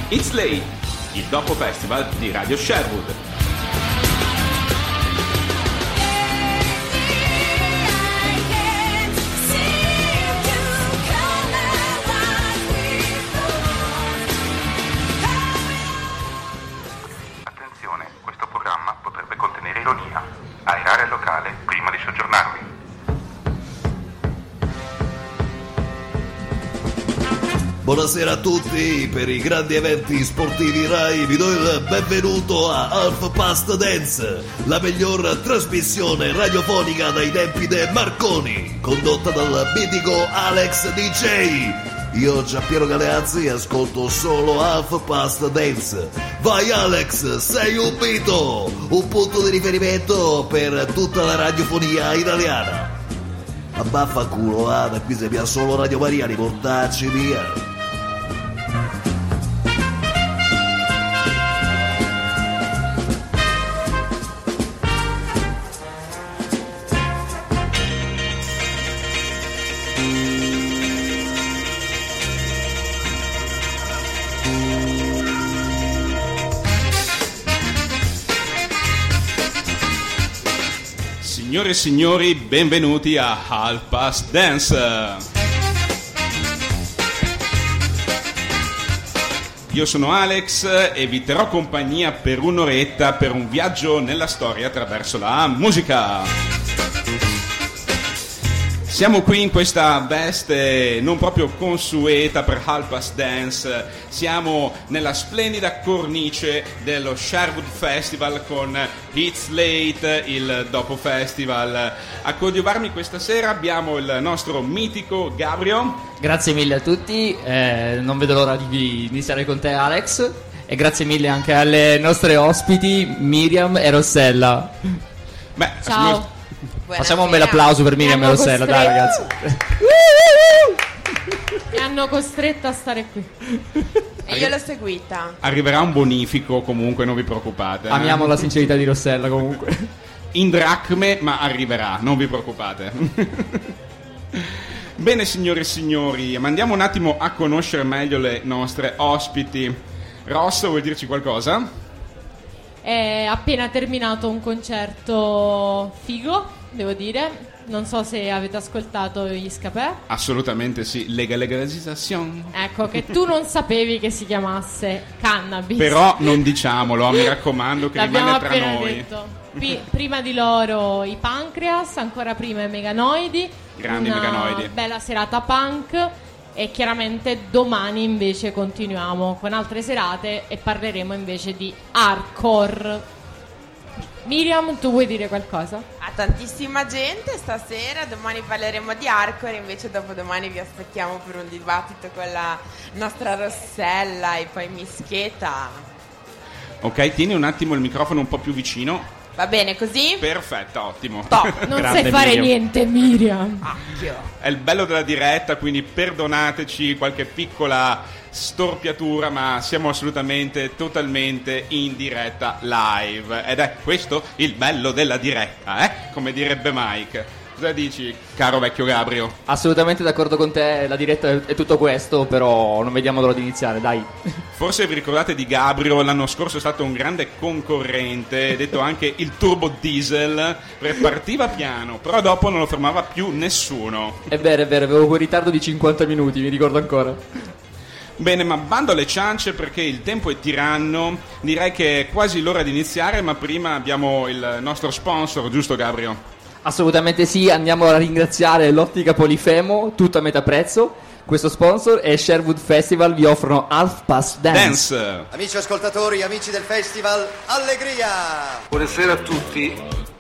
It's Late, il dopo festival di Radio Sherwood. Attenzione, questo programma potrebbe contenere ironia. Aerare il locale prima di soggiornarvi. Buonasera a tutti, per i grandi eventi sportivi Rai vi do il benvenuto a Half Past Dance, la miglior trasmissione radiofonica dai tempi de Marconi, condotta dal mitico Alex DJ. Io, Giampiero Galeazzi, ascolto solo Half Past Dance. Vai Alex, sei un mito, un punto di riferimento per tutta la radiofonia italiana. Ma vaffanculo, da qui se mi ha solo Radio Maria, riportacci via. Signore e signori, benvenuti a Half Past Dance. Io sono Alex e vi terrò compagnia per un'oretta per un viaggio nella storia attraverso la musica. Siamo qui in questa veste non proprio consueta per Half Past Dance, siamo nella splendida cornice dello Sherwood Festival con It's Late, il dopo festival. A coadiuvarmi questa sera abbiamo il nostro mitico Gabriel. Grazie mille a tutti, non vedo l'ora di iniziare con te Alex, e grazie mille anche alle nostre ospiti Miriam e Rossella. Beh, ciao. Facciamo un bel applauso per Miriam e Rossella, dai ragazzi. Mi hanno costretto a stare qui e io l'ho seguita. Arriverà un bonifico comunque, non vi preoccupate. Amiamo la sincerità di Rossella comunque. In dracme, ma arriverà, non vi preoccupate. Bene signore e signori, ma andiamo un attimo a conoscere meglio le nostre ospiti. Ross, vuoi dirci qualcosa? È appena terminato un concerto figo, devo dire. Non so se avete ascoltato gli Scapè. Assolutamente sì, legalizzazione. Ecco, che tu non sapevi che si chiamasse Cannabis. Però non diciamolo, mi raccomando, che rimane tra noi. Detto. Prima di loro i Pancreas, ancora prima i Meganoidi. Grandi Meganoidi. Bella serata punk. E chiaramente domani invece continuiamo con altre serate e parleremo invece di hardcore. Miriam, tu vuoi dire qualcosa? A tantissima gente stasera, domani parleremo di hardcore, invece dopodomani vi aspettiamo per un dibattito con la nostra Rossella e poi Mischeta. Ok, tieni un attimo il microfono un po' più vicino. Va bene così? Perfetto, ottimo. Non sai fare Miriam. niente, Miriam. È il bello della diretta, quindi perdonateci qualche piccola storpiatura, ma siamo assolutamente, totalmente in diretta live. Ed è questo il bello della diretta, come direbbe Mike. Cosa dici, caro vecchio Gabriel? Assolutamente d'accordo con te, la diretta è tutto questo, però non vediamo l'ora di iniziare, dai. Forse vi ricordate di Gabriel, l'anno scorso è stato un grande concorrente, detto anche il turbo diesel, perché partiva piano, però dopo non lo fermava più nessuno. È vero, avevo quel ritardo di 50 minuti, mi ricordo ancora. Bene, ma bando alle ciance perché il tempo è tiranno, direi che è quasi l'ora di iniziare, ma prima abbiamo il nostro sponsor, giusto Gabriel? Assolutamente sì, andiamo a ringraziare l'Ottica Polifemo, tutto a metà prezzo. Questo sponsor e Sherwood Festival vi offrono Half Past Dance. Amici ascoltatori, amici del festival, allegria! Buonasera a tutti,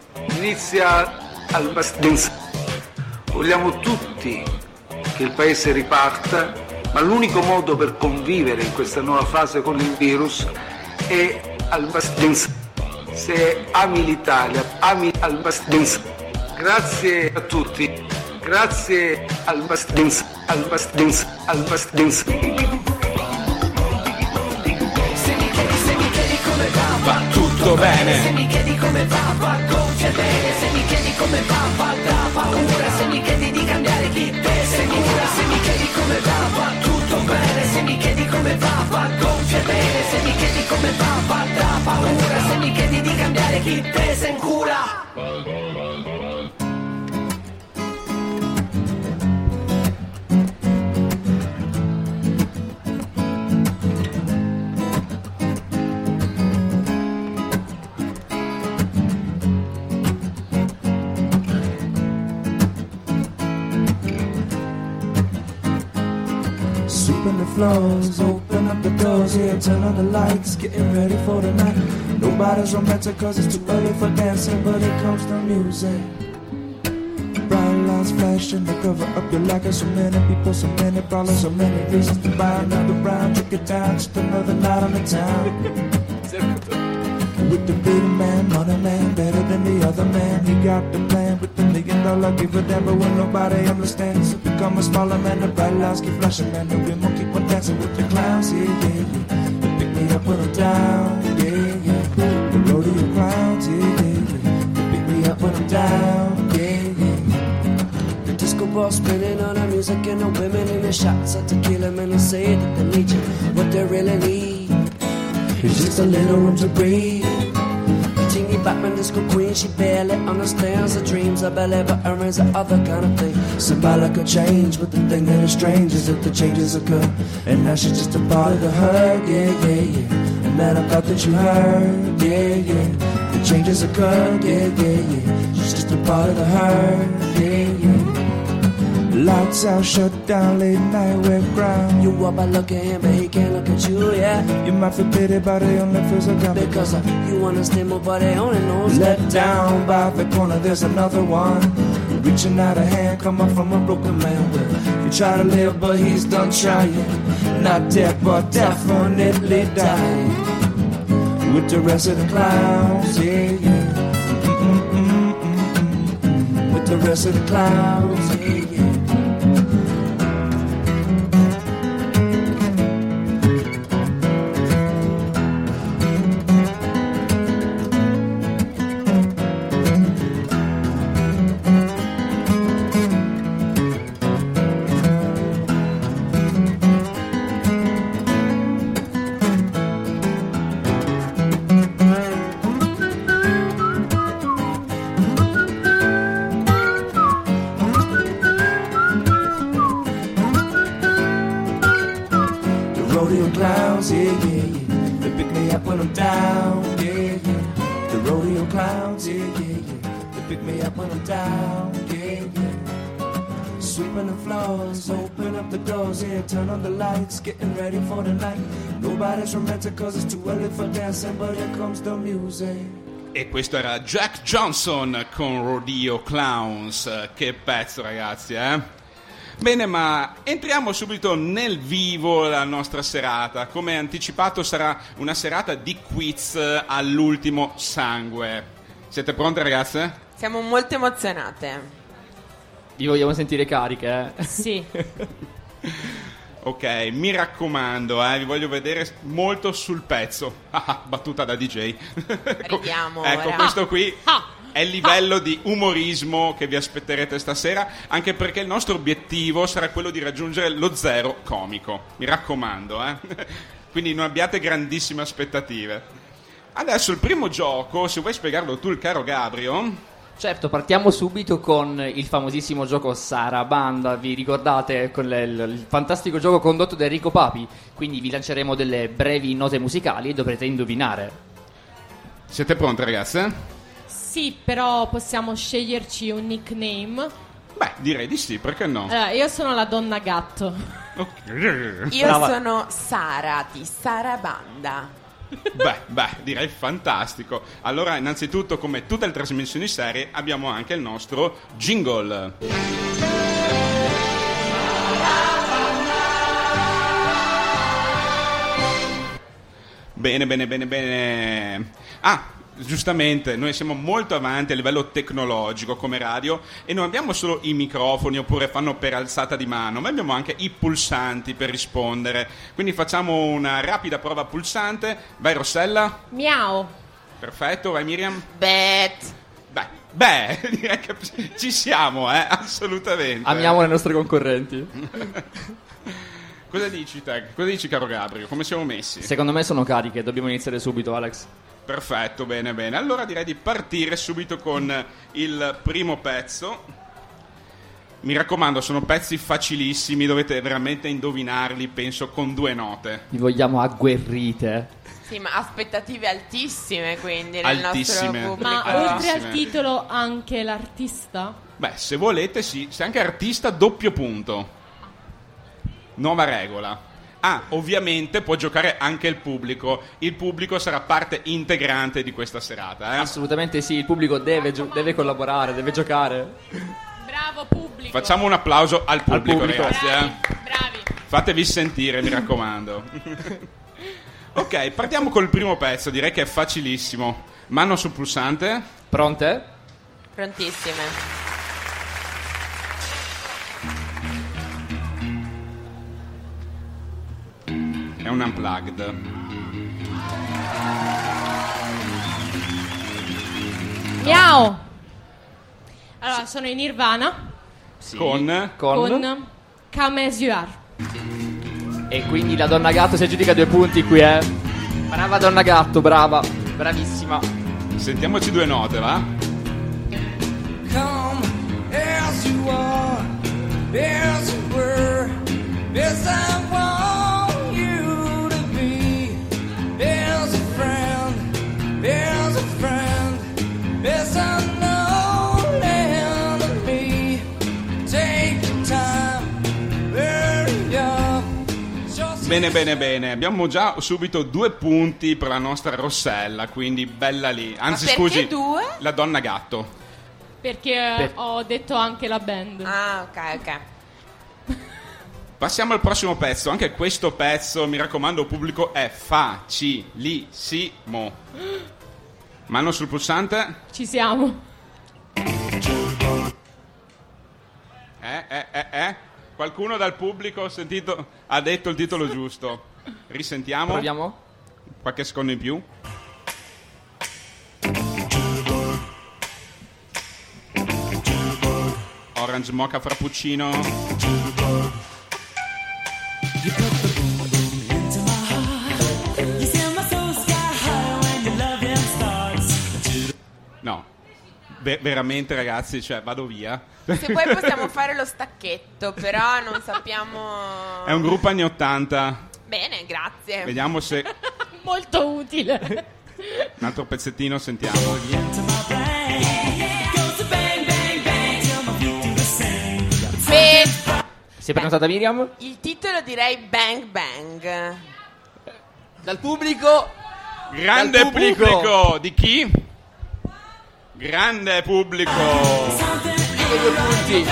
inizia Half Past Dance. Vogliamo tutti che il paese riparta, ma l'unico modo per convivere in questa nuova fase con il virus è Half Past Dance. Se ami l'Italia, ami Half Past Dance. Grazie a tutti, grazie al Past Dance, al Past Dance, al Past Dance. Va tutto bene. Se mi chiedi come va concedere. Se mi chiedi come va da paura. Se mi chiedi di cambiare chi te sicura. Se mi chiedi come va tutto bene. Se mi chiedi come va concedere. cambiare chi te se incula. Sweeping the floors, open up the doors, yeah, turn on the lights, getting ready for the night. Nobody's romantic cause it's too early for dancing, but here comes the music. Bright lights flashing to cover up your lack of so many people, so many problems, so many reasons to buy another round, take it down, just another night on the town. With the big man, money man, better than the other man. He got the plan with the $1 million give a damn, but when nobody understands, it become a smaller man. The bright lights keep flashing, man. The women keep on dancing with the clowns, yeah, yeah, yeah. They pick me up when I'm down, yeah, yeah. The rodeo clowns, yeah, yeah, yeah. They pick me up when I'm down, yeah, yeah. The disco ball spinning on the music and the women in the shots of tequila, man. They say that they need you, what they really need. It's just a little room to breathe. Teeny Batman disco queen, she barely understands the dreams of ballet, but her is the other kind of thing. Symbolic of change, but the thing that is strange is that the changes occur, and now she's just a part of the herd, yeah, yeah, yeah. And man, I thought that you heard, yeah, yeah. The changes occur, yeah, yeah, yeah. She's just a part of the herd, yeah, yeah. Lights out, shut down, late night, we're ground. You up by looking at him, but he can't look at you, yeah. You might feel pity, but it only feels like I'm because you understand more, but they only know let down by the corner, there's another one. Reaching out a hand, come up from a broken man. Well, you try to live, but he's done trying. Not dead, but definitely dying. With the rest of the clowns, yeah, yeah. With the rest of the clowns, yeah, yeah. Turn on the lights, getting ready for the night. Nobody's romantic cause it's too early for dancing, but here comes the music. E questo era Jack Johnson con Rodeo Clowns. Che pezzo, ragazzi, eh? Bene, ma entriamo subito nel vivo della nostra serata. Come anticipato sarà una serata di quiz all'ultimo sangue. Siete pronte, ragazze? Siamo molto emozionate. Vi vogliamo sentire cariche, eh? Sì. Ok, mi raccomando, vi voglio vedere molto sul pezzo. Battuta da DJ. Ridiamo ecco, ora. questo qui è il livello di umorismo che vi aspetterete stasera, anche perché il nostro obiettivo sarà quello di raggiungere lo zero comico. Mi raccomando, Quindi non abbiate grandissime aspettative. Adesso il primo gioco, se vuoi spiegarlo tu, il caro Gabrio. Certo, partiamo subito con il famosissimo gioco Sarabanda. Vi ricordate con il fantastico gioco condotto da Enrico Papi? Quindi vi lanceremo delle brevi note musicali e dovrete indovinare. Siete pronte, ragazze? Sì, però possiamo sceglierci un nickname. Beh, direi di sì, perché no? Allora, io sono la donna gatto. Io sono Sara di Sarabanda. Beh, direi fantastico. Allora, innanzitutto, come tutte le trasmissioni serie, abbiamo anche il nostro jingle. Bene. Giustamente, noi siamo molto avanti a livello tecnologico come radio e non abbiamo solo i microfoni oppure fanno per alzata di mano, ma abbiamo anche i pulsanti per rispondere. Quindi facciamo una rapida prova pulsante. Vai, Rossella. Miau. Perfetto, vai Miriam. Bet. Beh, direi che ci siamo, assolutamente. Amiamo le nostre concorrenti. Cosa dici te? Cosa dici, caro Gabriel? Come siamo messi? Secondo me sono cariche, dobbiamo iniziare subito, Alex. Perfetto, bene. Allora direi di partire subito con il primo pezzo. Mi raccomando, sono pezzi facilissimi, dovete veramente indovinarli, penso, con 2 note. Vi vogliamo agguerrite. Sì, ma aspettative altissime, quindi, nel Altissime. nostro pubblico. Ma oltre al titolo anche l'artista? Beh, se volete sì, se anche artista doppio punto. Nuova regola. Ovviamente può giocare anche il pubblico. Il pubblico sarà parte integrante di questa serata, Assolutamente sì, il pubblico deve collaborare, deve giocare. Bravo pubblico. Facciamo un applauso al pubblico. Ragazzi. Bravi. Fatevi sentire, mi raccomando. Ok, partiamo col primo pezzo, direi che è facilissimo. Mano sul pulsante. Pronte? Prontissime. È un unplugged. Miau. Allora, sono in Nirvana. Sì. Con Con Come As You Are. E quindi la donna gatto si aggiudica 2 punti qui, Brava donna gatto, brava. Bravissima. Sentiamoci 2 note, va? Come as you are, as you were, as I want you to be, as a friend, as a friend, as I know and me. Take your time, hurry up. Bene. Abbiamo già subito 2 punti per la nostra Rossella, quindi bella lì. Anzi, Ma perché scusi, 2? la donna gatto. Perché ho detto anche la band. Ah, ok. Passiamo al prossimo pezzo. Anche questo pezzo, mi raccomando, pubblico, è facilissimo. Mano sul pulsante. Ci siamo. Qualcuno dal pubblico ha detto il titolo giusto. Risentiamo. Proviamo. Qualche secondo in più. Orange Mocha Frappuccino. No, veramente ragazzi, cioè vado via. Se poi possiamo fare lo stacchetto, però non sappiamo. È un gruppo anni 80. Bene, grazie. Vediamo se Molto utile. un altro pezzettino sentiamo. Si è prenotata Miriam? Il titolo direi Bang Bang. Dal pubblico. Grande Dal pubblico. Di chi? Grande pubblico. 2 punti.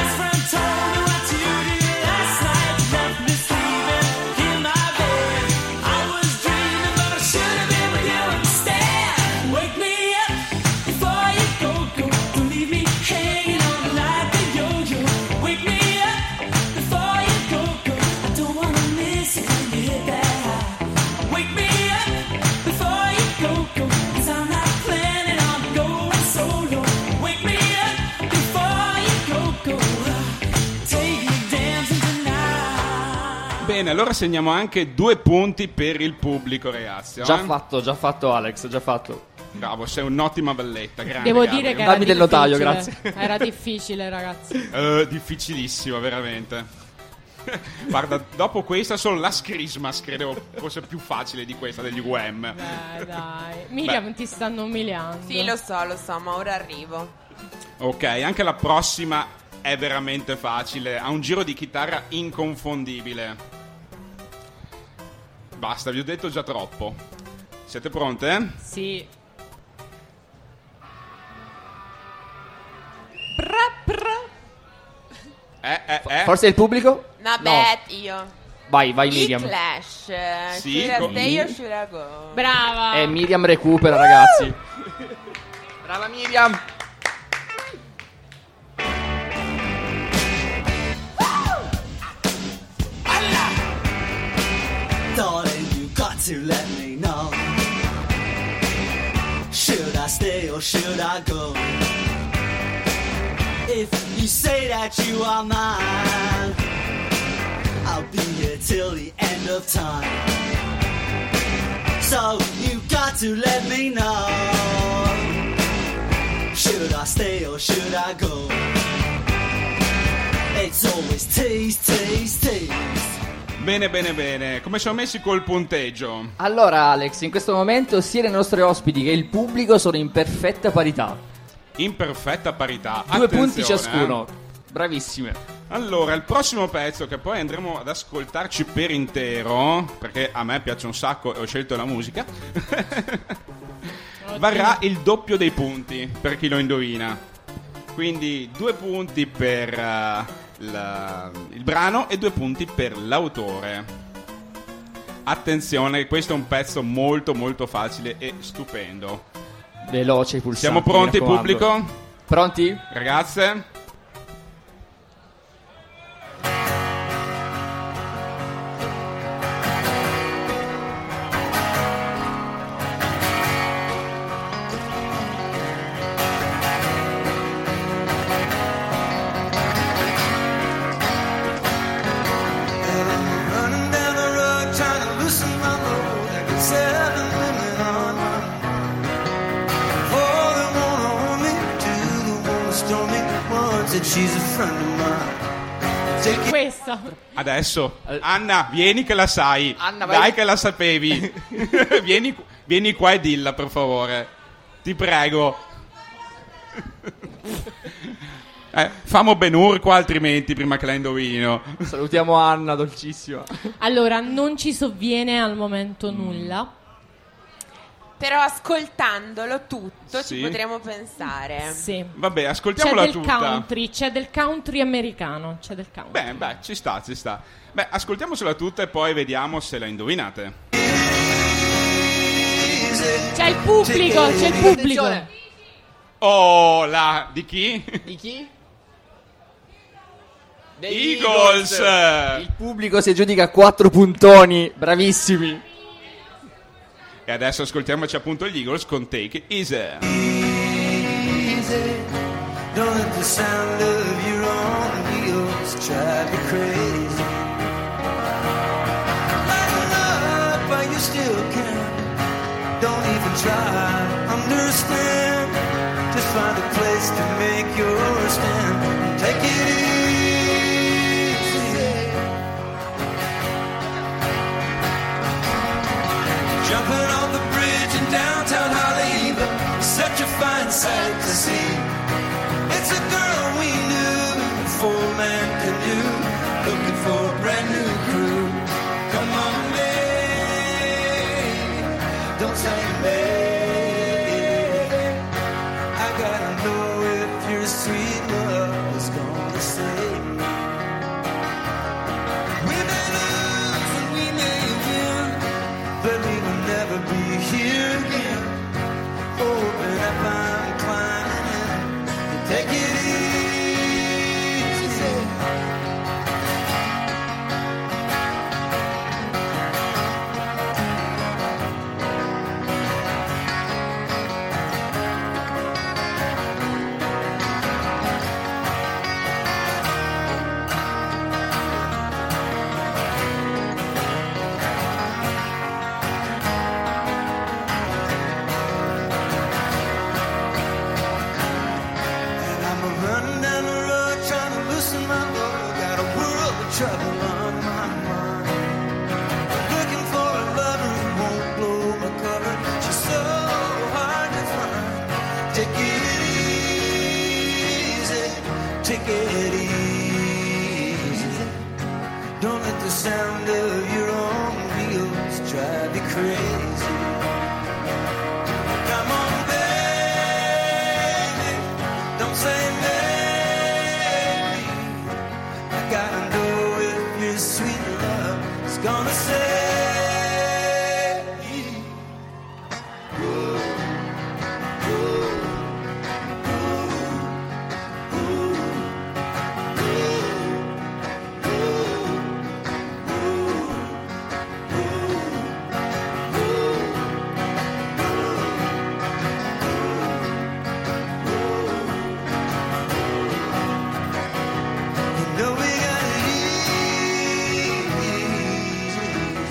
Bene, allora segniamo anche 2 punti per il pubblico, ragazzi. Già fatto Alex, già fatto. Bravo, sei un'ottima balletta. Grande, Devo Gabriel. dire che era Dammi del notaio, difficile. grazie. Era difficile, ragazzi. Difficilissima, veramente. Guarda, dopo questa solo Last Christmas credevo fosse più facile di questa degli UM. Dai. Miriam, ti stanno umiliando. Sì, lo so, ma ora arrivo. Ok, anche la prossima è veramente facile. Ha un giro di chitarra inconfondibile. Basta, vi ho detto già troppo. Siete pronte? Sì. Forse il pubblico? Vabbè, io. Vai I Miriam. Clash. Sì, Should I con- stay or should I go? Brava. E Miriam recupera, ragazzi. Brava Miriam. Darling, you got to let me know. Should I stay or should I go? If you say that you are mine, I'll be here till the end of time. So you got got to let me know. Should I stay or should I go? It's always tease, tease, tease. Bene. Come sono messi col punteggio? Allora Alex, in questo momento sia le nostre ospiti che il pubblico sono in perfetta parità. In perfetta parità. 2 punti ciascuno. Bravissime. Allora, il prossimo pezzo che poi andremo ad ascoltarci per intero, perché a me piace un sacco e ho scelto la musica, varrà il doppio dei punti per chi lo indovina. Quindi 2 punti per il brano e 2 punti per l'autore. Attenzione, questo è un pezzo molto molto facile e stupendo. Veloce i pulsanti. Siamo pronti, pubblico? Pronti? Ragazze? Questa. Adesso Anna, vieni che la sai. Anna, dai vai. che la sapevi. vieni qua e dilla, per favore. Ti prego. Famo Ben-Hur qua, altrimenti, prima che la indovino. Salutiamo Anna, dolcissima. Allora, non ci sovviene al momento nulla. Però ascoltandolo tutto Sì. ci potremo pensare. Sì. Vabbè, ascoltiamola tutta. C'è del country americano. C'è del country. Beh, ci sta. Beh, ascoltiamocela tutta e poi vediamo se la indovinate. C'è il pubblico. Attenzione. Oh, di chi? Di chi? Eagles. Il pubblico si aggiudica 4 puntoni. Bravissimi. E adesso ascoltiamoci appunto gli Eagles con Take It Easy. Don't let the sound of your own wheels drive you crazy. Lighten up while you still can. Don't even try, understand. Just find a place to make your stand. Take it easy. Jumping off the bridge in downtown Hollywood, such a fine sight to see. It's a girl we knew, four-man canoe, looking for a brand new crew. Come on, babe, don't say babe. I gotta know if your sweet love is gonna save me. We may lose and we may win, but we will never be here again. Hoping that I'm climbing in. Take it easy. Trouble on my mind. Looking for a lover who won't blow my cover. She's so hard to find. Take it easy, take it easy. Don't let the sound of your own wheels drive you crazy. Come on, baby, don't say maybe. I gotta know sweet love is gonna say. You know we got it easy.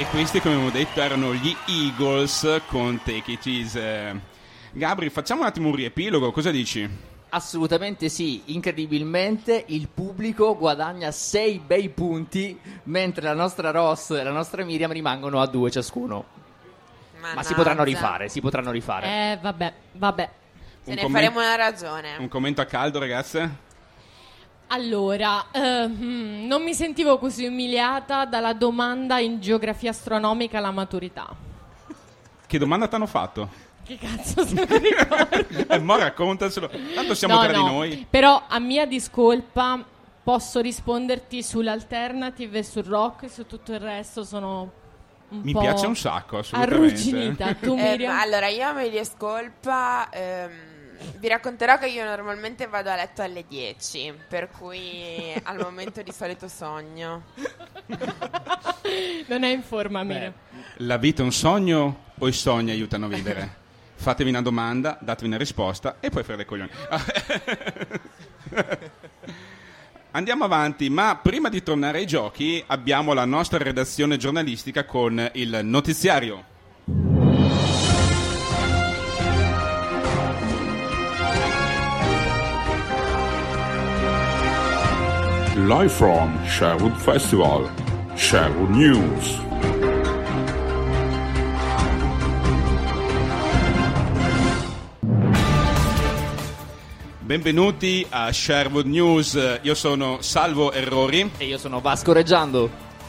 E questi, come abbiamo detto, erano gli Eagles con Take It Easy. Gabri, facciamo un attimo un riepilogo, cosa dici? Assolutamente sì, incredibilmente il pubblico guadagna 6 bei punti, mentre la nostra Ross e la nostra Miriam rimangono a 2 ciascuno. Ma si potranno rifare. Vabbè. Se ne faremo una ragione. Un commento a caldo, ragazze? Allora, non mi sentivo così umiliata dalla domanda in geografia astronomica alla maturità. Che domanda t'hanno fatto? Che cazzo se lo ricordo? Ma raccontacelo, tanto siamo tra di noi. Però a mia discolpa posso risponderti sull'alternative e sul rock e su tutto il resto sono Mi piace un sacco, assolutamente. arrugginita. Tu, Miriam? Allora, io a mia discolpa vi racconterò che io normalmente vado a letto alle 10, per cui al momento di solito sogno. Non è in forma, Miriam. La vita è un sogno o i sogni aiutano a vivere? Fatevi una domanda, datevi una risposta e poi fare dei coglioni. Andiamo avanti, ma prima di tornare ai giochi abbiamo la nostra redazione giornalistica con il notiziario. Live from Sherwood Festival, Sherwood News. Benvenuti a Sherwood News, io sono Salvo Errori. E io sono Vasco Reggiando.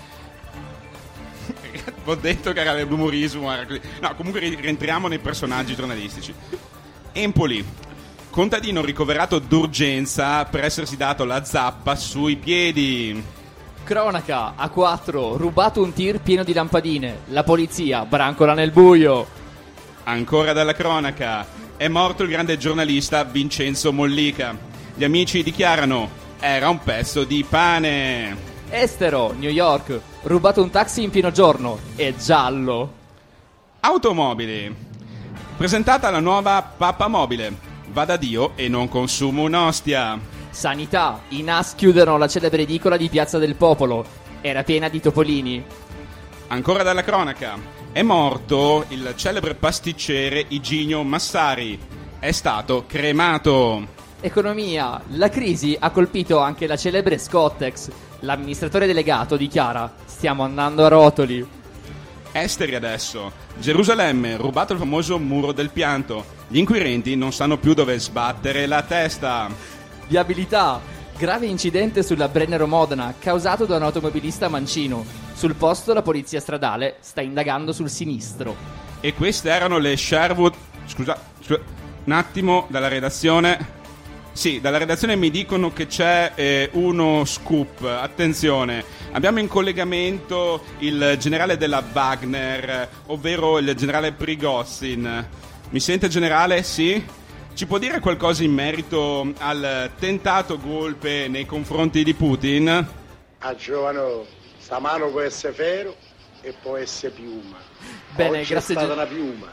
Ho detto che era l'umorismo, era così. No, comunque rientriamo nei personaggi giornalistici. Empoli. Contadino ricoverato d'urgenza per essersi dato la zappa sui piedi. Cronaca, A4, rubato un tir pieno di lampadine. La polizia brancola nel buio. Ancora dalla cronaca, è morto il grande giornalista Vincenzo Mollica. Gli amici dichiarano, era un pezzo di pane. Estero, New York, rubato un taxi in pieno giorno. È giallo. Automobili. Presentata la nuova Pappa Mobile. Va da Dio e non consumo un'ostia. Sanità, i NAS chiudono la celebre edicola di Piazza del Popolo. Era piena di topolini. Ancora dalla cronaca, è morto il celebre pasticcere Iginio Massari. È stato cremato. Economia, la crisi ha colpito anche la celebre Scottex. L'amministratore delegato dichiara, stiamo andando a rotoli. Esteri adesso. Gerusalemme, rubato il famoso muro del pianto. Gli inquirenti non sanno più dove sbattere la testa. Viabilità, grave incidente sulla Brennero Modena causato da un automobilista mancino. Sul posto la polizia stradale sta indagando sul sinistro. E queste erano le Sherwood... Scusa, un attimo, dalla redazione... Sì, dalla redazione mi dicono che c'è uno scoop. Attenzione, abbiamo in collegamento il generale della Wagner, ovvero il generale Prigozhin. Mi sente, generale? Sì? Ci può dire qualcosa in merito al tentato golpe nei confronti di Putin? A giovano, sta mano può essere ferro e può essere piuma. Bene, oggi grazie. È stata una piuma.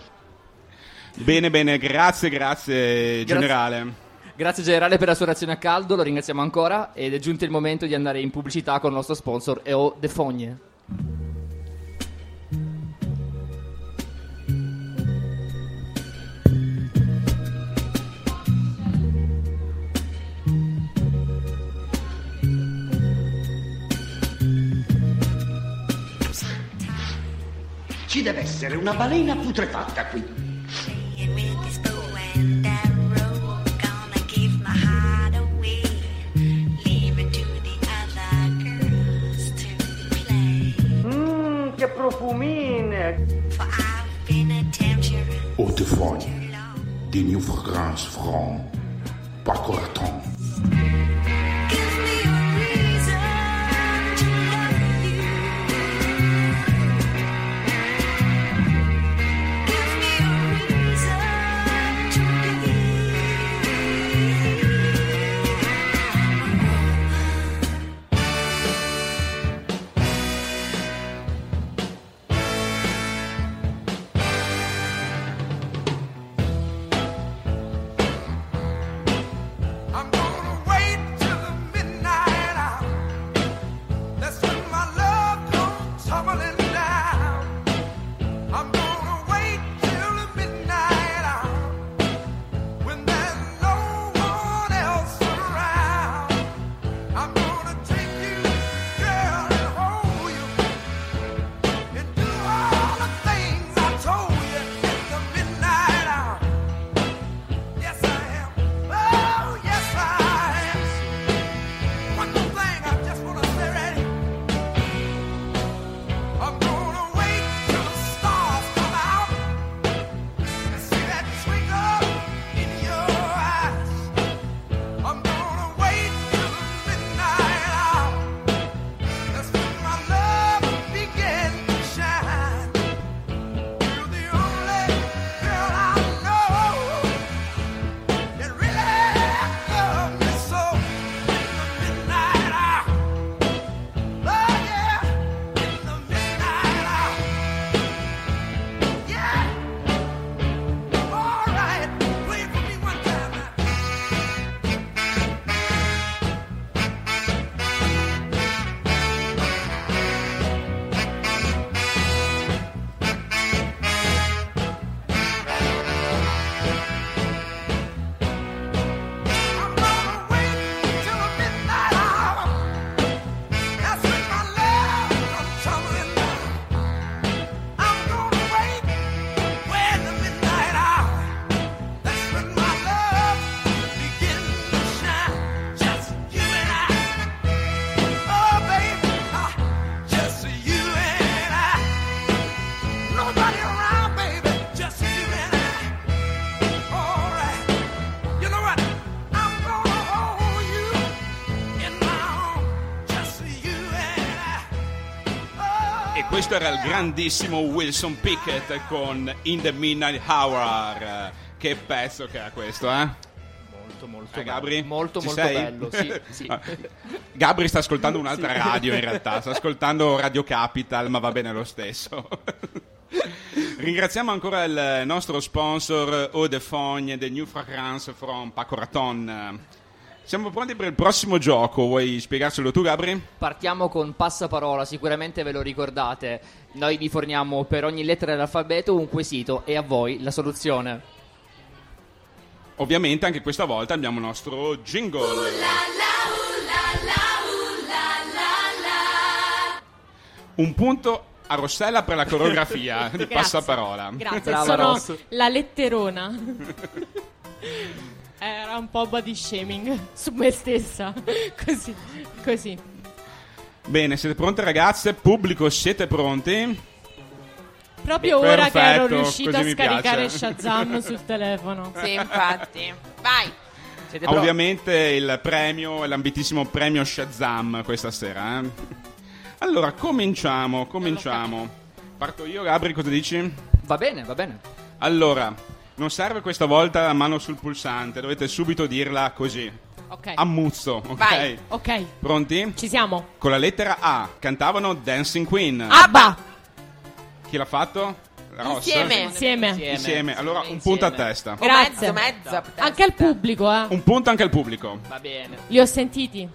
Bene, grazie generale. Grazie generale per la sua reazione a caldo, lo ringraziamo ancora ed è giunto il momento di andare in pubblicità con il nostro sponsor EO De Fogne. Ci deve essere una balena putrefatta qui. Che profumine! Eau de Fogne, des New Fragrance Franc, par Coraton. I'm gonna wait E questo era il grandissimo Wilson Pickett con In the Midnight Hour. Che pezzo che era questo, eh? Molto Gabri? molto Ci molto sei? bello, sì. Gabri sta ascoltando un'altra radio in realtà, sta ascoltando Radio Capital, ma va bene lo stesso. Ringraziamo ancora il nostro sponsor Eau de Fogne, The New Fragrance from Paco Raton. Siamo pronti per il prossimo gioco, vuoi spiegarcelo tu, Gabri? Partiamo con passaparola, sicuramente ve lo ricordate. Noi vi forniamo per ogni lettera dell'alfabeto un quesito e a voi la soluzione. Ovviamente anche questa volta abbiamo il nostro jingle. Un punto a Rossella per la coreografia di passaparola. Grazie, Brava, sono Ross. la letterona. Era un po' body shaming su me stessa. Così. Bene, siete pronte ragazze? Pubblico, siete pronti? Proprio ora che ero Perfetto, riuscita a così mi scaricare piace. Shazam sul telefono. Sì, infatti. Vai. Siete pronti? Ovviamente il premio, l'ambitissimo premio Shazam questa sera. Allora, cominciamo. Parto io, Gabri, cosa dici? Va bene. Allora, non serve questa volta la mano sul pulsante, dovete subito dirla così. Ok. Ammuzzo, ok? Vai. Ok. Pronti? Ci siamo. Con la lettera A cantavano Dancing Queen. Abba. Chi l'ha fatto? La Ross? Insieme. Allora un punto a testa. Grazie. Mezzo. Anche al pubblico, Un punto anche al pubblico. Va bene. Li ho sentiti.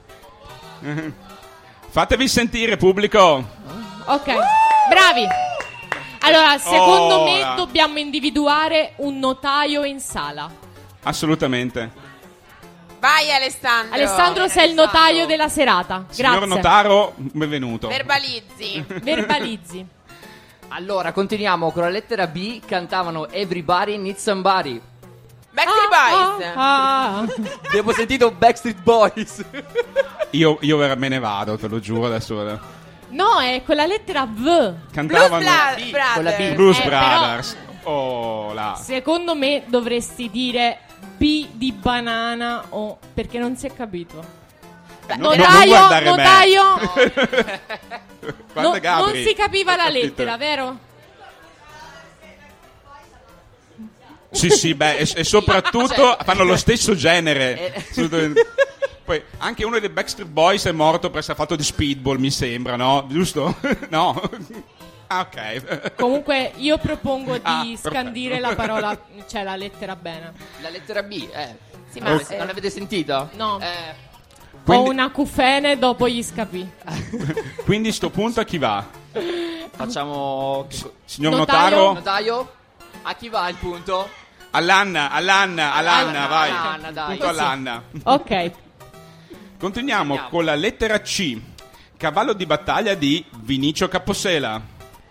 Fatevi sentire, pubblico. Ok. Bravi. Allora, secondo me Ora. dobbiamo individuare un notaio in sala. Assolutamente. Vai Alessandro. Alessandro, sei il notaio della serata. Grazie. Signor Notaro, benvenuto. Verbalizzi. Allora, continuiamo con la lettera B. Cantavano Everybody Needs Somebody. Backstreet Boys. Abbiamo sentito Backstreet Boys. Io me ne vado, te lo giuro adesso. No, è con la lettera V. Cantavano Con la B. Blues Però, Brothers. Oh, là. secondo me dovresti dire B di banana o perché non si è capito. Non guardare me. Notaio. Guarda Gabri. Non si capiva la Capito. lettera, vero? Sì, beh, e soprattutto fanno lo stesso genere. Poi anche uno dei Backstreet Boys è morto per essere fatto di speedball, mi sembra, no? Giusto? No? Ah, ok. Comunque io propongo di perfetto. scandire la parola, cioè la lettera bene. La lettera B, Sì, non l'avete sentita? No. Quindi- Ho un acufene dopo gli scapì. Quindi sto punto a chi va? Facciamo Signor Notaio. notaio. A chi va il punto? All'Anna, vai. All'Anna, dai. Punto all'Anna. Ok. Continuiamo con la lettera C. Cavallo di battaglia di Vinicio Capossela.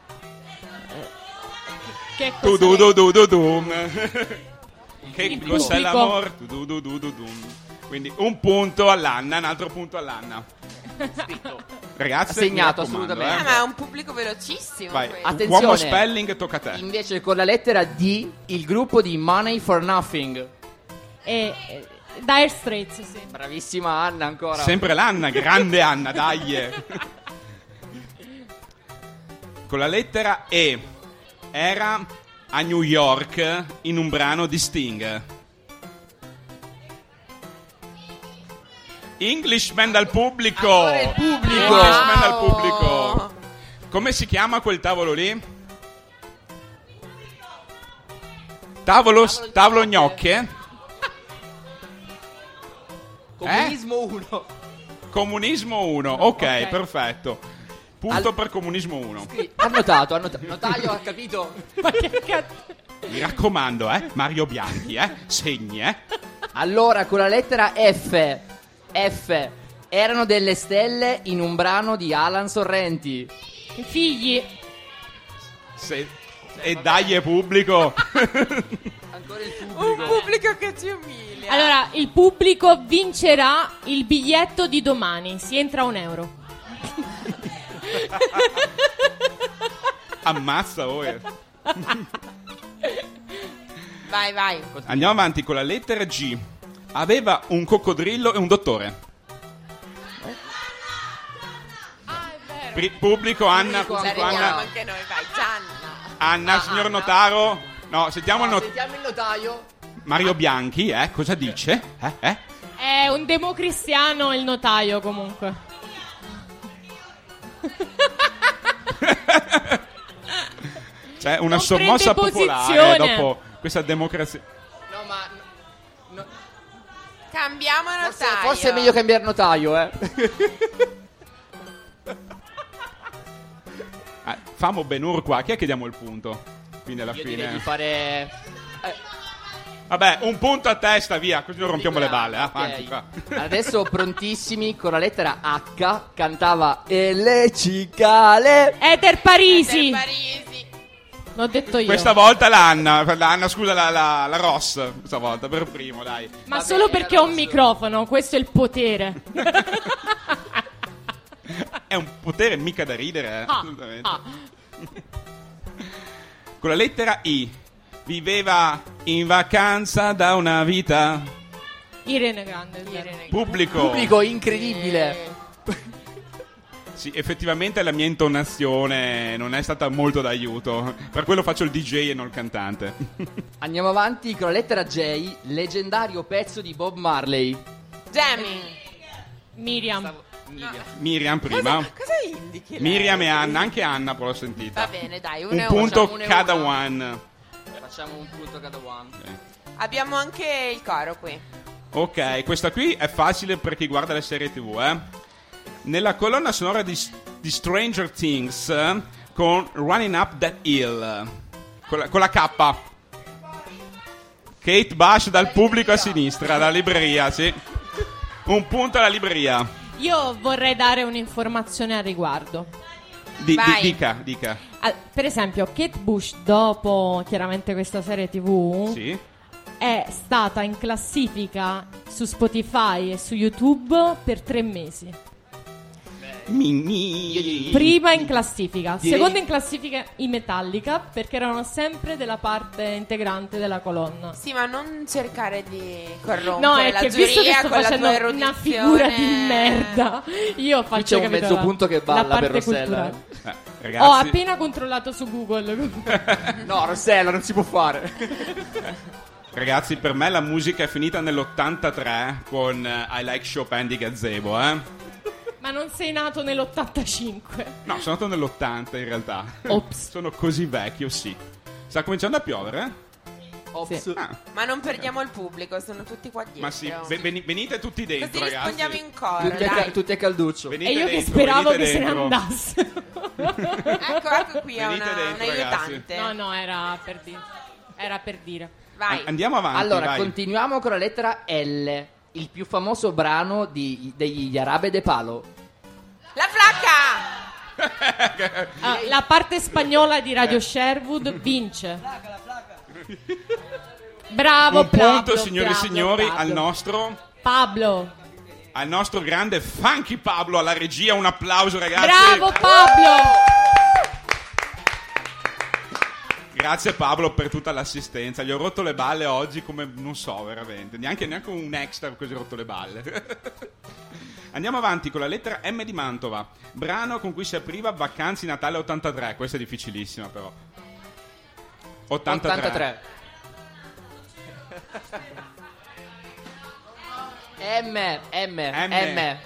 Che cosa è? Tu-du-du-du-du-dum. Che Il cos'è pubblico. l'amor? Tu-du-du-du-du-dum. Quindi un punto all'Anna, un altro punto all'Anna. Ragazzi, Segnato, mi raccomando, assolutamente. Ma è un pubblico velocissimo. Vai. questo. Attenzione. Uomo spelling, tocca a te. Invece con la lettera D, il gruppo di Money for Nothing. Dire Straits, sì. Bravissima Anna ancora. Sempre l'Anna, grande Anna, dai. Con la lettera E. Era a New York in un brano di Sting. Englishman dal pubblico. Ancora il pubblico. Englishman dal pubblico. Come si chiama quel tavolo lì? Tavolo gnocche? Comunismo 1. Comunismo 1. Ok, perfetto. Punto per comunismo 1. Ha notato. Notaio ha capito. Ma che cazzo? Mi raccomando, Mario Bianchi, segni, Allora, con la lettera F. Erano delle stelle in un brano di Alan Sorrenti. I figli. E dai, è pubblico. Ancora il Un pubblico che ci umilia. Allora, il pubblico vincerà il biglietto di domani. Si entra €1. Ammazza voi. Vai. Andiamo avanti con la lettera G. Aveva un coccodrillo e un dottore. Pubblico, Anna. Ci arriviamo anche noi, vai, Gianna. Anna, signor Notaro. No, sentiamo il Sentiamo il notaio. Mario Bianchi, cosa dice? È un democristiano il notaio, comunque. C'è una Non sommossa prende popolare posizione. dopo questa democrazia. No, ma Cambiamo notaio. forse è meglio cambiare notaio, Famo Benur qua, chi è che diamo il punto? Quindi alla Io fine direi di fare vabbè, un punto a testa, via, così non rompiamo le balle. Ok. Avanti, va. Adesso prontissimi con la lettera H. Cantava E le cicale. Ether Parisi. Ether Parisi. L'ho detto io. Questa volta l'Anna, scusa, la Ross, questa volta, per primo, dai. Ma solo perché ho un microfono, questo è il potere. È un potere mica da ridere, assolutamente. Con la lettera I. Viveva in vacanza da una vita. Irene Grande. Pubblico incredibile. Sì, effettivamente la mia intonazione non è stata molto d'aiuto. Per quello faccio il DJ e non il cantante. Andiamo avanti con la lettera J. Leggendario pezzo di Bob Marley. Jamie. Miriam. Miriam prima. Cosa indichi? Miriam e Anna, anche Anna poi l'ho sentita. Va bene, dai, Un uno punto e cada uno. one. Facciamo un punto cada one. Abbiamo anche il coro qui. Ok, questa qui è facile per chi guarda le serie TV, Nella colonna sonora di Stranger Things, con Running Up That Hill, con la K. Kate Bush dal pubblico a sinistra, dalla libreria, sì. Un punto alla libreria. Io vorrei dare un'informazione al riguardo. Dica. Per esempio, Kate Bush, dopo chiaramente questa serie TV, Sì. è stata in classifica su Spotify e su YouTube per 3 mesi. Prima in classifica, seconda in classifica in Metallica, perché erano sempre della parte integrante della colonna. Sì, ma non cercare di corrompere No, è la che giuria visto che sto con la facendo tua erudizione. una figura di merda, io faccio, Qui c'è un capito, mezzo punto che balla la parte per Rossella. culturale. Ragazzi, Ho appena controllato su Google. No, Rossella, non si può fare. Ragazzi, per me la musica è finita nell'83 con I Like Chopin di Gazebo, Ma non sei nato nell'85? No, sono nato nell'80 in realtà. Ops. Sono così vecchio, sì. Sta cominciando a piovere? Ops. Sì. Ma non perdiamo il pubblico, sono tutti qua dietro. Ma sì, venite tutti dentro, Così ragazzi. rispondiamo in coro, Tutti a, dai. tutti a calduccio. Venite E io che dentro, speravo venite che se ne dentro. andasse. Ecco qui è Venite un dentro, aiutante. No, era per dire. Era per dire. Vai. Andiamo avanti, Allora, vai. continuiamo con la lettera L. Il più famoso brano degli Arabe de Palo. La flacca! La parte spagnola di Radio Sherwood vince. Bravo, Un punto, Pablo, signori e bravo, signori, Pablo. al nostro grande Funky Pablo alla regia. Un applauso, ragazzi. Bravo Pablo. Grazie Pablo per tutta l'assistenza. Gli ho rotto le balle oggi come non so veramente. Neanche un extra così ho rotto le balle. Andiamo avanti con la lettera M di Mantova. Brano con cui si apriva Vacanze di Natale 83. Questa è difficilissima però. 83. M.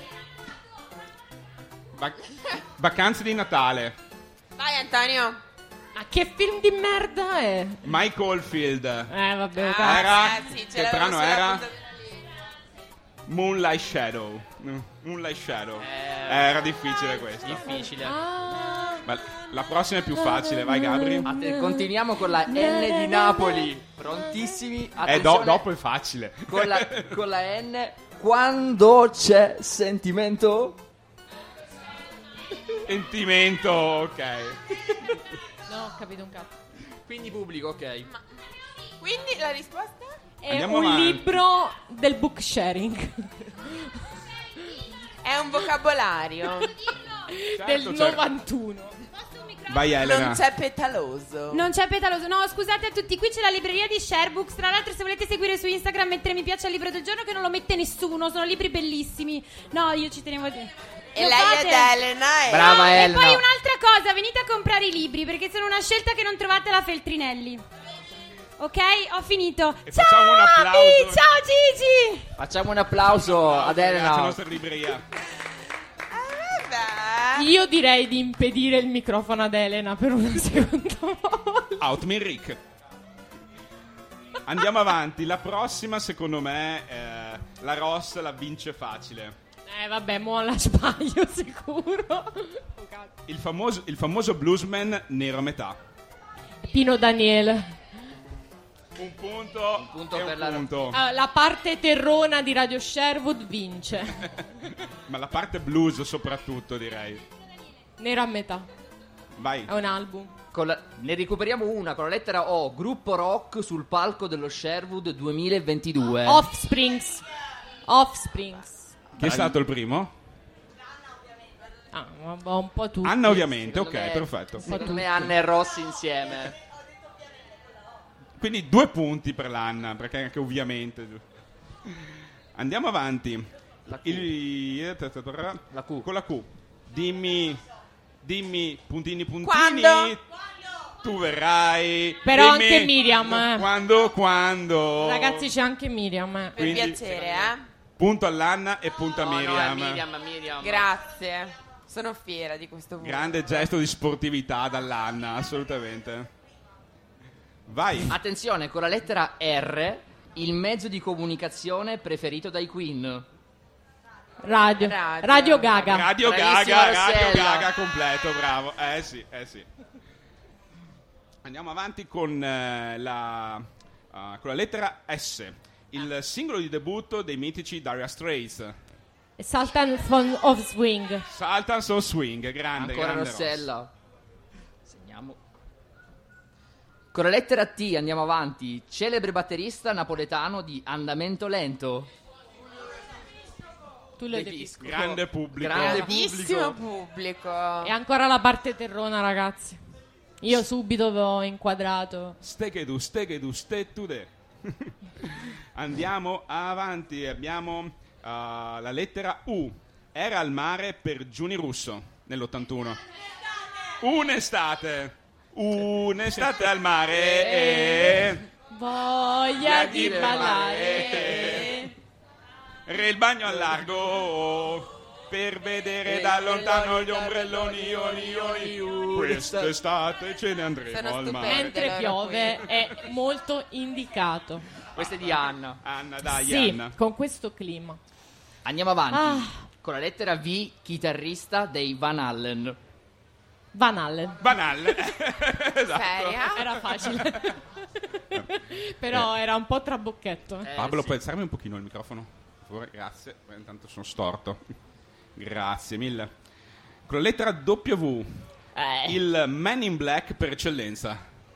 Vacanze di Natale. Vai Antonio. Ma che film di merda è? Mike Oldfield. Vabbè, Era sì, ce che l'avevo brano sulla era? punta- Moonlight Shadow. Era difficile questo. Difficile. Ma la prossima è più facile, vai Gabri. Continuiamo con la N di Napoli. Prontissimi? Attenzione. Dopo è facile. Con la N. Quando c'è sentimento? Sentimento, ok. No, ho capito un cazzo. Quindi pubblico, ok. Quindi la risposta? È Andiamo un avanti. libro del book sharing. È un vocabolario. Del certo. 91. Vai Elena. Non c'è petaloso. Non c'è petaloso. No, scusate a tutti, qui c'è la libreria di Sharebooks. Tra l'altro, se volete seguire su Instagram, mettere mi piace al libro del giorno, che non lo mette nessuno. Sono libri bellissimi. No, io ci tenevo a dire. E lei ed Elena. Brava E Elena. poi un'altra cosa, venite a comprare i libri perché sono una scelta che non trovate alla Feltrinelli. Ok, ho finito. E Ciao facciamo un applauso. Abi, ciao Gigi. Facciamo un applauso ad Grazie alla Elena. nostra libreria. Io direi di impedire il microfono ad Elena per una seconda volta. Outmin Rick. Andiamo avanti. La prossima, secondo me, la Ross la vince facile. Vabbè, mo la sbaglio sicuro. Il famoso bluesman nero a metà. Pino Daniele. Un punto e per un la- punto. La parte terrona di Radio Sherwood vince. Ma la parte blues soprattutto, direi. Nero a metà. Vai. È un album. Ne recuperiamo una con la lettera O. Gruppo rock sul palco dello Sherwood 2022. Offsprings. Chi è stato il primo? Un po' tutti. Anna, ovviamente. Secondo Ok, me- perfetto. Secondo me Anna e Rossi insieme. Quindi 2 punti per l'Anna, perché anche ovviamente. Andiamo avanti. La Q. La Q. Con la Q. Dimmi, puntini. Quando? Tu verrai. Però Dimmi, anche Miriam. Quando? Ragazzi, c'è anche Miriam. Per Quindi- piacere, Punto all'Anna e punto a Miriam. Miriam. Grazie. Sono fiera di questo punto. Grande gesto di sportività dall'Anna, assolutamente. Vai. Attenzione, con la lettera R, il mezzo di comunicazione preferito dai Queen. Radio Gaga. Radio Bravissima, Rossella. Gaga completo, bravo. Sì. Andiamo avanti con la lettera S. Il singolo di debutto dei mitici Dire Straits. Sultan of Swing. Sultan of Swing, grande. Ancora grande Rossella. Segniamo. Con la lettera T andiamo avanti. Celebre batterista napoletano di andamento lento. Tullio De De Pisco. Grande pubblico. Grandissimo pubblico. E ancora la parte terrona, ragazzi. Io subito avevo inquadrato. Stegedu, stetude. Andiamo avanti. Abbiamo la lettera U. Era al mare per Giuni Russo nell'81. Un'estate al mare. Voglia di ballare. Era il bagno al largo per vedere da lontano gli ombrelloni. Quest'estate ce ne andremo Sono al mare. stupende. Mentre piove è molto indicato. Questa è di Anna. Anna, dai, Sì, Anna. con questo clima. Andiamo avanti. Con la lettera V, chitarrista dei Van Halen. Van Allen. Banale. Esatto. Seria? Era facile. Però era un po' trabocchetto. Pablo, puoi alzarmi un pochino il microfono? Per favore, grazie. Intanto sono storto. Grazie mille. Con la lettera W, il Man in Black per eccellenza.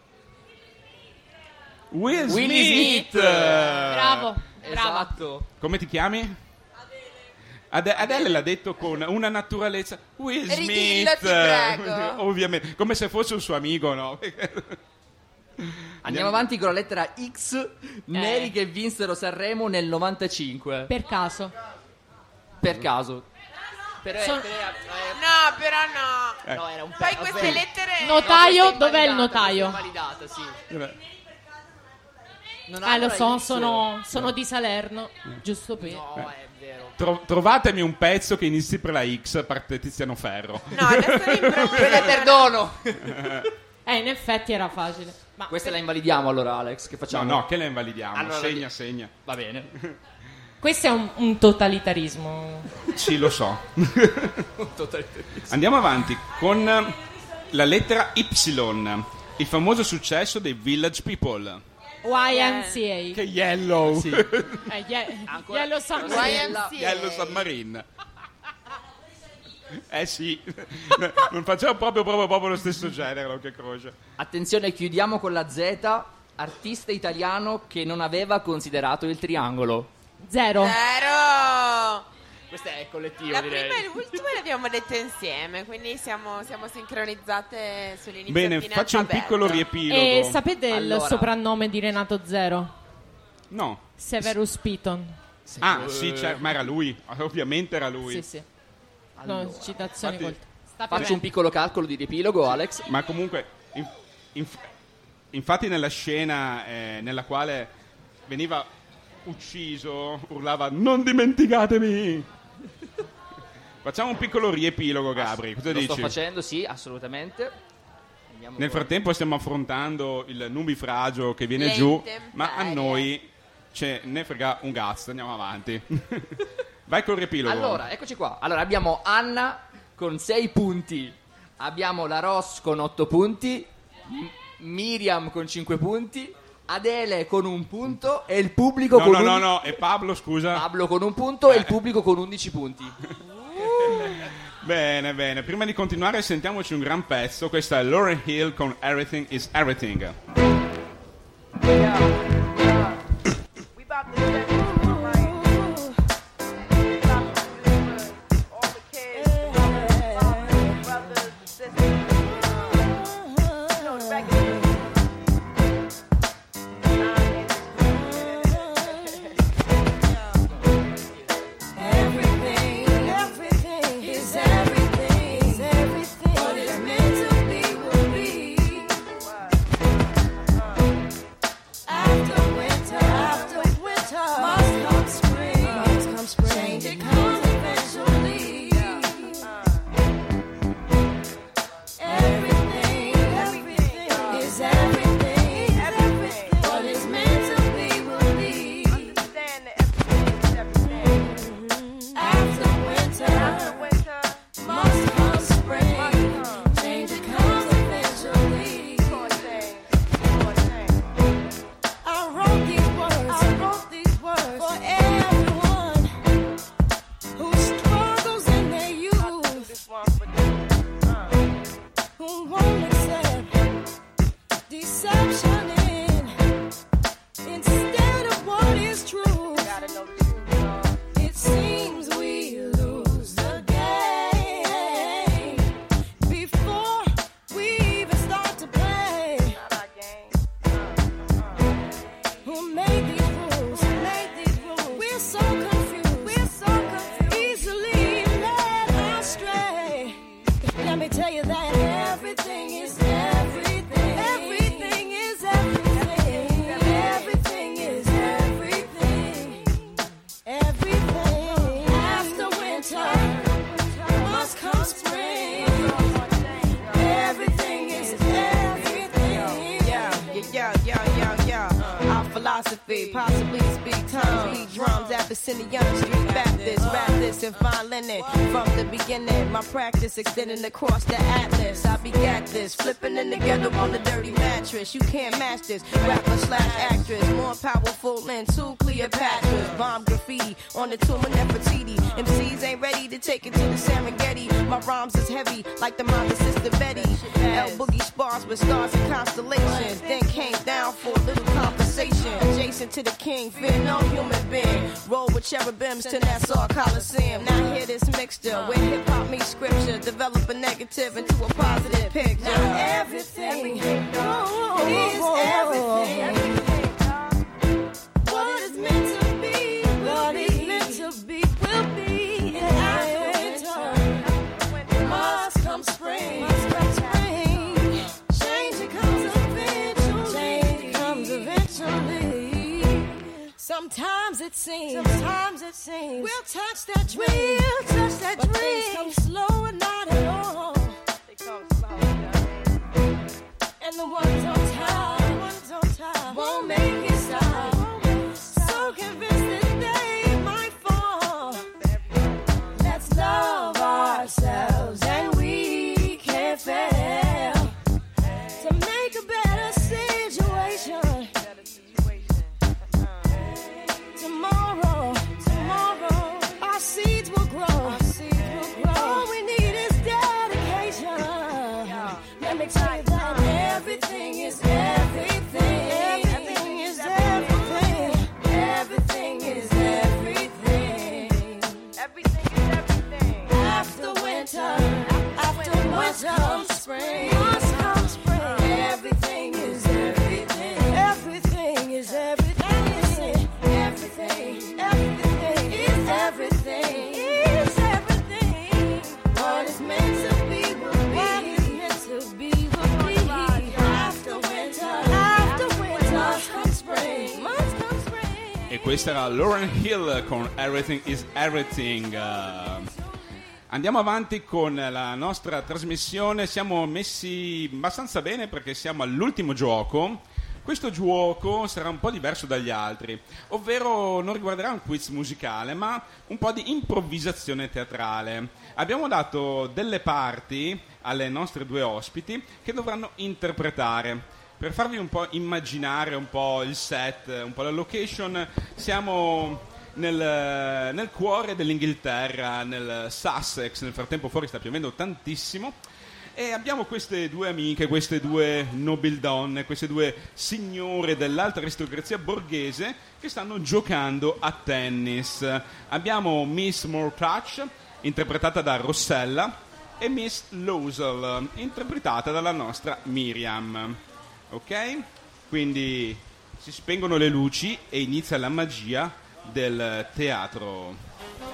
Will Smith. Bravo. Esatto. Come ti chiami? Adele l'ha detto con una naturalezza. Will Ridillo, Smith. ti prego. Ovviamente, come se fosse un suo amico, no? Andiamo avanti con la lettera X, neri che vinsero Sanremo nel 95. Per caso. Per caso. No, però no. No, era un Poi queste lettere. Notaio, questa è dov'è il invalidata, notaio? questa è invalidata, sì. Non Lo avrà so, X. sono di Salerno. Giusto per. No, è vero. Trovatemi un pezzo che inizi per la X, parte Tiziano Ferro. No, adesso Quella perdono. In effetti era facile. Ma Questa la invalidiamo allora, Alex. Che facciamo? No, che la invalidiamo. Allora, segna. Va bene. questo è un totalitarismo. Sì, lo so. Andiamo avanti con la lettera Y, il famoso successo dei Village People. YMCA. Che Yellow. Sì. Yellow Submarine. Yellow Submarine. Sì, non facciamo proprio lo stesso genere, che croce. Attenzione, chiudiamo con la Z, artista italiano che non aveva considerato il triangolo. Zero. Questa è collettiva, La direi. prima e l'ultima le abbiamo dette insieme, quindi siamo sincronizzate sull'inizio. Bene, e fine faccio un alfabeto. piccolo riepilogo. E sapete il Allora. soprannome di Renato Zero? No. Severus Piton. Sì, ma era lui. Ovviamente era lui. Sì. No, citazioni infatti, Faccio un piccolo calcolo di riepilogo, Alex. Ma comunque, infatti nella scena nella quale veniva ucciso, urlava "non dimenticatemi". Facciamo un piccolo riepilogo, Gabri. Cosa Lo dici? sto facendo, sì, assolutamente. Nel frattempo stiamo affrontando il nubifragio che viene giù, ma a noi ce ne frega un cazzo, andiamo avanti. Vai col riepilogo. Allora, eccoci qua. Allora, abbiamo Anna con 6 punti, abbiamo la Ross con 8 punti, Miriam con 5 punti, Adele con 1 punto e il pubblico con No, e Pablo, scusa. Pablo con 1 punto e il pubblico con 11 punti. Bene. Prima di continuare sentiamoci un gran pezzo. Questa è Lauryn Hill con Everything is Everything. Possibly speak tongues, beat drums, Abyssinian Street Baptist, rap this and fine linen. From the beginning, my practice extending across the atlas. I begat this, flipping in together on the dirty mattress. You can't match this, rapper / actress, more powerful than 2 Cleopatras. Bomb graffiti on the tomb of Nefertiti. MCs ain't ready to take it to the Serengeti. My rhymes is heavy like the mind of Sister Betty. L Boogie spars with stars and constellations. Then came down for a little conversation. Adjacent to the king, fear no human being. Roll with cherubims to Nassau Coliseum. Now hear this mixture where hip hop meets scripture. Develop a negative into a positive picture. Now everything is everything. What is meant to be, what is meant to be, will be. And after winter, must come spring. Change it comes eventually. Sometimes it seems we'll touch that dream. But things come slow and not at all. They come slow. And the ones on top won't make it stop. So convinced that they might fall. Let's love ourselves and we can't fail to make a better situation. Tomorrow, our seeds will grow. All we need is dedication. Let me tell you that everything is Questa era Lauryn Hill con Everything is Everything. Andiamo avanti con la nostra trasmissione. Siamo messi abbastanza bene perché siamo all'ultimo gioco. Questo gioco sarà un po' diverso dagli altri, ovvero non riguarderà un quiz musicale, ma un po' di improvvisazione teatrale. Abbiamo dato delle parti alle nostre due ospiti che dovranno interpretare. Per farvi un po' immaginare un po' il set, un po' la location, siamo nel cuore dell'Inghilterra, nel Sussex. Nel frattempo fuori sta piovendo tantissimo e abbiamo queste due amiche, queste due nobildonne, queste due signore dell'alta aristocrazia borghese che stanno giocando a tennis. Abbiamo Miss Mortouch, interpretata da Rossella, e Miss Loisel, interpretata dalla nostra Miriam. Ok? Quindi si spengono le luci e inizia la magia del teatro.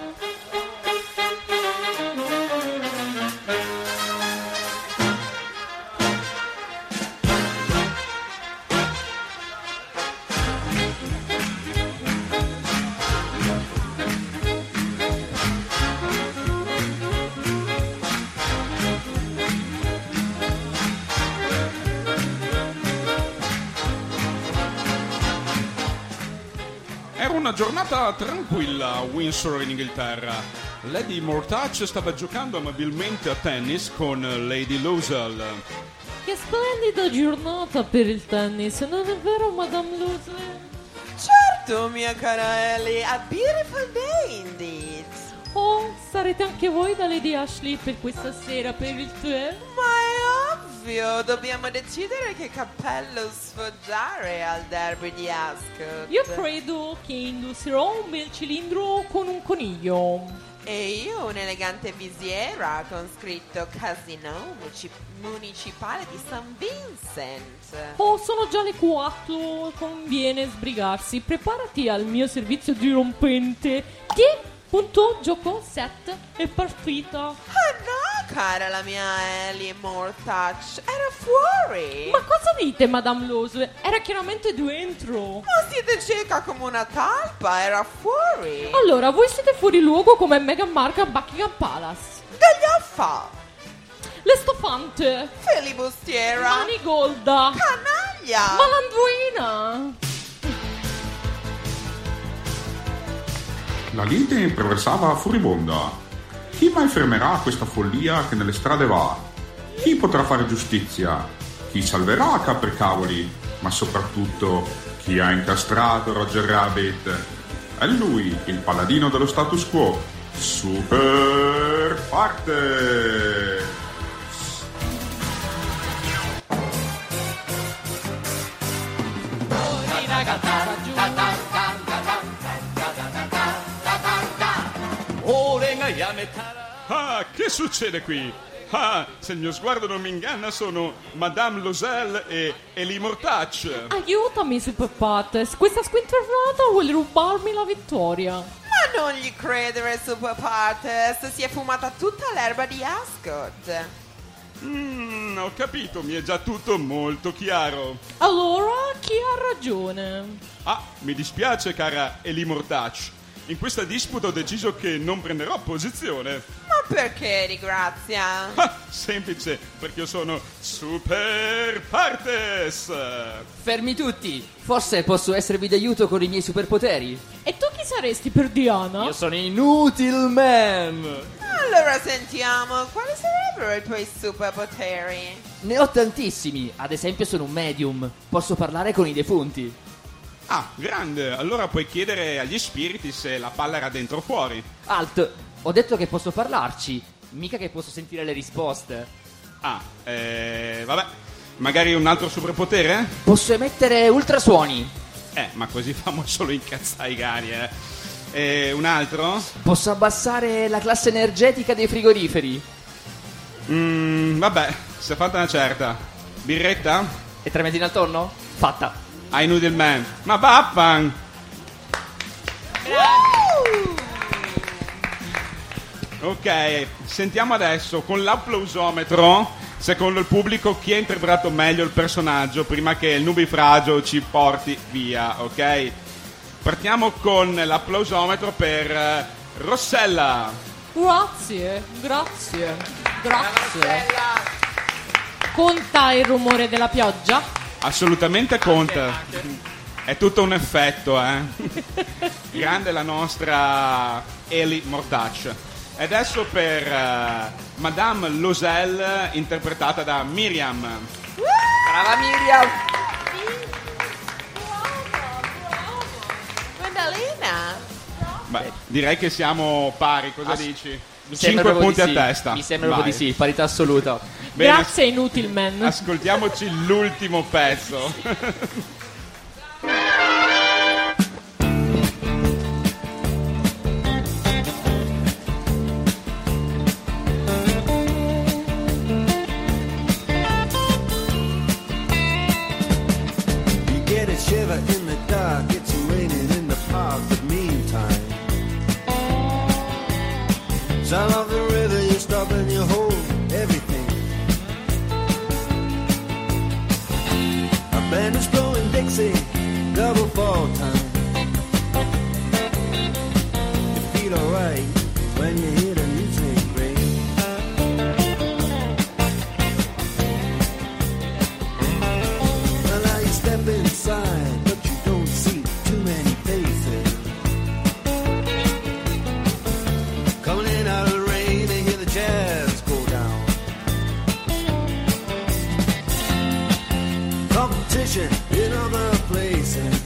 Una giornata tranquilla a Windsor in Inghilterra. Lady Mortouch stava giocando amabilmente a tennis con Lady Loisel. Che splendida giornata per il tennis, non è vero, Madame Loisel? Certo, mia cara Ellie, a beautiful day indeed. Oh, sarete anche voi da Lady Ashley per questa sera per il tè? Ma è ovvio, dobbiamo decidere che cappello sfoggiare al derby di Ascot. Io credo che indosserò un bel cilindro con un coniglio. E io un'elegante visiera con scritto Casino Municipale di St. Vincent. Oh, sono già le 4, conviene sbrigarsi. Preparati al mio servizio dirompente. Che? Punto, gioco, set e partita. Ah no, cara la mia Ellie Mortouch, era fuori. Ma cosa dite, Madame Loisel? Era chiaramente dentro. Ma siete cieca come una talpa, era fuori. Allora, voi siete fuori luogo come Meghan Markle a Buckingham Palace. Degli affari. L'estofante. Filibustiera. Manigolda. Canaglia. Malandrina. La lite imperversava furibonda. Chi mai fermerà questa follia che nelle strade va? Chi potrà fare giustizia? Chi salverà Capricavoli? Ma soprattutto, chi ha incastrato Roger Rabbit? È lui, il paladino dello status quo. Super Parte! Ah, che succede qui? Ah, se il mio sguardo non mi inganna sono Madame Loisel e Ellie Mortouch. Aiutami, Super Pates. Questa squinternata vuole rubarmi la vittoria. Ma non gli credere, Super Pates. Si è fumata tutta l'erba di Ascot. Ho capito, mi è già tutto molto chiaro. Allora, chi ha ragione? Ah, mi dispiace, cara Ellie Mortouch. In questa disputa ho deciso che non prenderò posizione. Ma perché ringrazia? Ah, semplice, perché io sono Super Partes. Fermi tutti, forse posso esservi d'aiuto con i miei superpoteri. E tu chi saresti per Diana? Io sono Inutil Man. Allora sentiamo, quali sarebbero i tuoi superpoteri? Ne ho tantissimi, ad esempio sono un medium, posso parlare con i defunti. Ah, grande, allora puoi chiedere agli spiriti se la palla era dentro o fuori. Alt, ho detto che posso parlarci, mica che posso sentire le risposte. Ah, vabbè, magari un altro superpotere? Posso emettere ultrasuoni. Ma così famo solo incazzare i cani, E un altro? Posso abbassare la classe energetica dei frigoriferi. Vabbè, si è fatta una certa. Birretta? E 3 metri al tonno? Fatta. I Noodle Man. Ma vaffan! Ok, sentiamo adesso con l'applausometro, secondo il pubblico, chi ha interpretato meglio il personaggio prima che il nubifragio ci porti via, ok? Partiamo con l'applausometro per Rossella. Grazie. Conta il rumore della pioggia? Assolutamente conta. È tutto un effetto, Grande la nostra Eli Mortacci. E adesso per Madame Loisel, interpretata da Miriam. Brava Miriam! Guardalina! Beh, direi che siamo pari, cosa dici? Mi 5 punti a testa. Mi sembra proprio di sì, parità assoluta. Bene, Grazie Inutilman. ascoltiamoci l'ultimo pezzo. You get a shiver in the dark, it's raining in the park, but meantime, sound of the river, you stop and you hold everything. A band is blowing Dixie, double fall time. You feel alright when you hear the music ring. Well, now you step inside, but you don't see too many faces. Coming in out of the rain, they hear the jazz go down. Competition in other places,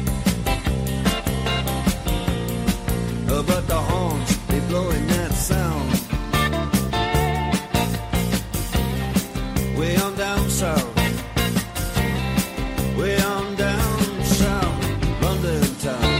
but the horns, they blowing that sound. Way on down south, way on down south, London town.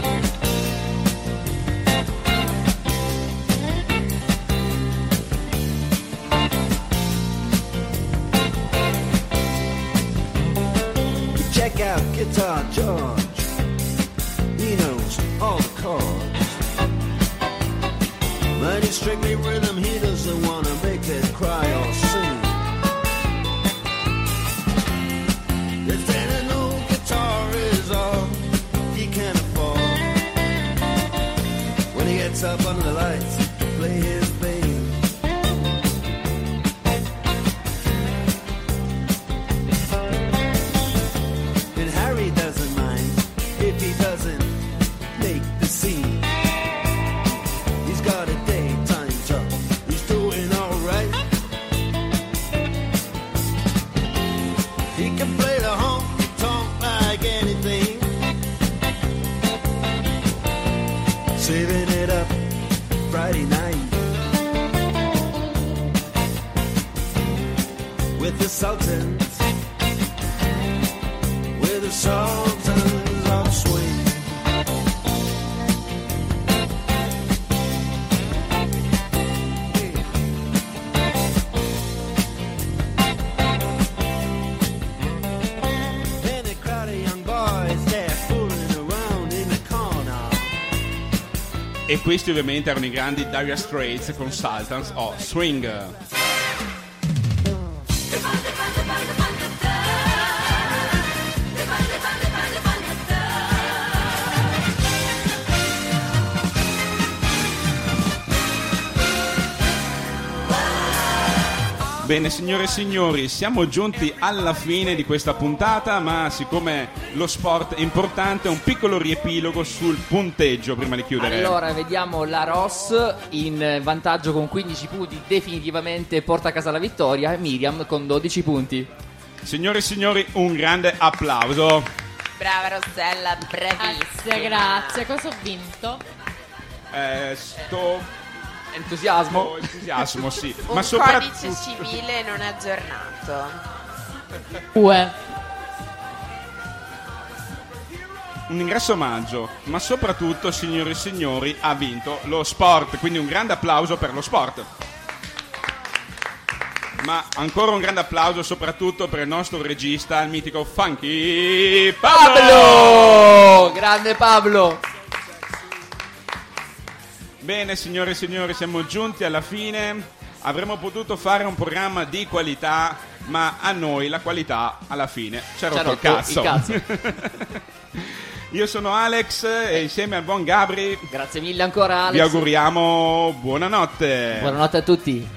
Check out Guitar George, he knows all the chords. But it's strictly rhythm, he doesn't wanna make it cry or sing. If any no guitar is all he can afford, when he gets up under the lights to play his thing. And Harry doesn't mind if he doesn't make the scene. He's got a daytime job, he's doing alright. He can play the honky tonk like anything, saving it up Friday night with the Sultans, with the Sultans of Swing. And a crowd of young boys, they're fooling around in the corner. E questi ovviamente erano i grandi Dire Straits con Sultans of Swing. Bene, signore e signori, siamo giunti alla fine di questa puntata, ma siccome lo sport è importante, un piccolo riepilogo sul punteggio prima di chiudere. Allora, vediamo la Ross in vantaggio con 15 punti, definitivamente porta a casa la vittoria, e Miriam con 12 punti. Signore e signori, un grande applauso. Brava Rossella, bravissima. Grazie. Cosa ho vinto? Entusiasmo, sì. Un Ma codice civile non aggiornato. Un ingresso omaggio, ma soprattutto, signore e signori, ha vinto lo sport, quindi un grande applauso per lo sport. Ma ancora un grande applauso soprattutto per il nostro regista, il mitico Funky Pablo! Grande Pablo! Bene, signore e signori, siamo giunti alla fine. Avremmo potuto fare un programma di qualità, ma a noi la qualità alla fine ci ha rotto il cazzo. Io sono Alex e insieme al buon Gabri. Grazie mille ancora, Alex. Vi auguriamo buonanotte. Buonanotte a tutti.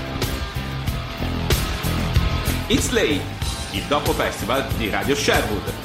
It's Late, il dopo festival di Radio Sherwood.